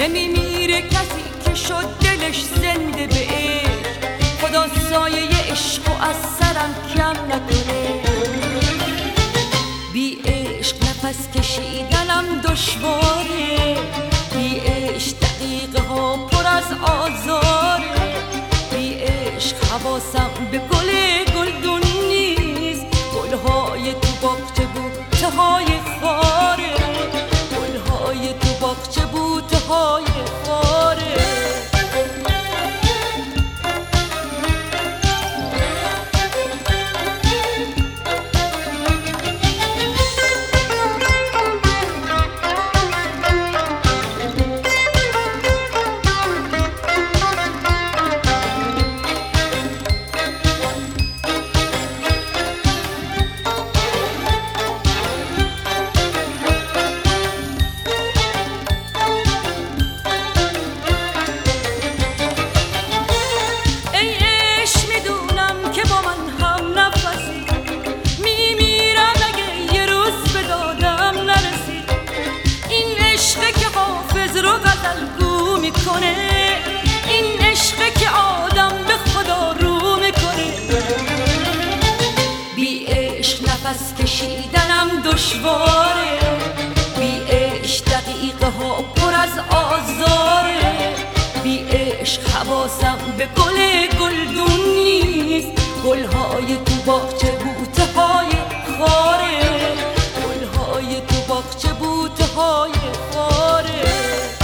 نمیمیره کسی که شد دلش زنده به عشق، خدا سایه عشق و از سرم کم نکنه. بی عشق نفس کشیدنم دشواره، بی عشق دقیقه ها پر از آزاره، بی عشق حواسم به گل گلدون نیست، گلهای تو باغچه بوته‌های خاره، گلهای تو باغچه بوته‌های خاره. این عشقه که آدم به خدا رو میکنه. بی عشق نفس کشیدنم دشواره، بی عشق دقیقه ها پر از آزاره، بی عشق حواسم به گل گلدون نیست، گلهای تو باغچه بوته‌های خاره، گلهای تو باغچه بوته‌های خاره.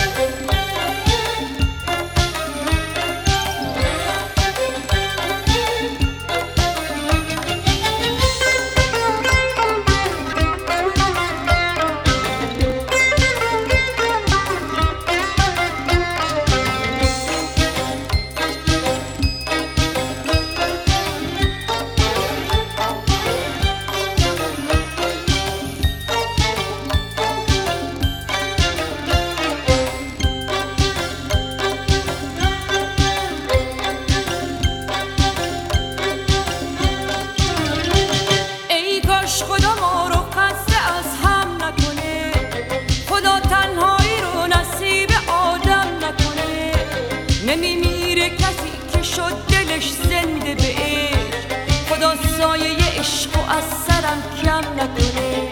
خدا ما رو خسته از هم نکنه، خدا تنهایی رو نصیب آدم نکنه. نمیمیره کسی که شد دلش زنده به عشق، خدا سایه عشق و از سرم کم نکنه.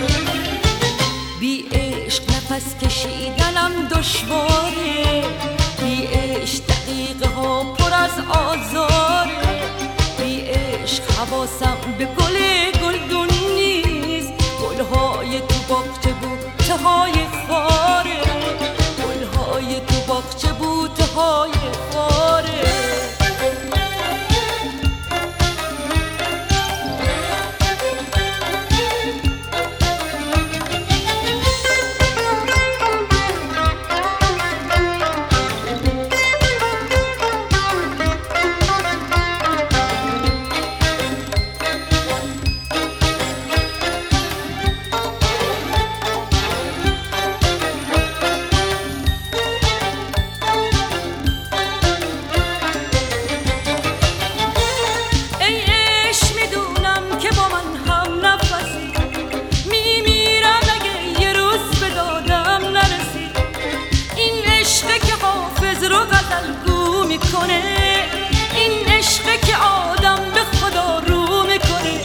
بی عشق نفس کشیدنم دشواره، بی عشق دقیقه ها پر از آزاره، بی عشق حواسم به گل گلدون نیست، گلهای تو باغچه بوته‌های خاره، گلهای تو باغچه بوته‌های خاره. این عشقه که آدم به خدا رو میکنه.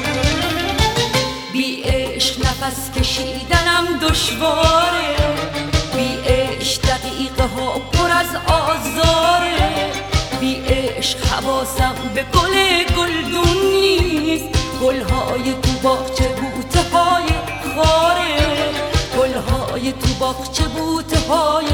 بی عشق نفس کشیدنم دشواره، بی عشق دقیقه ها پر از آزاره، بی عشق حواسم به گل گلدون نیست، گلهای تو باغچه بوته‌های خاره، گلهای تو باغچه بوته‌های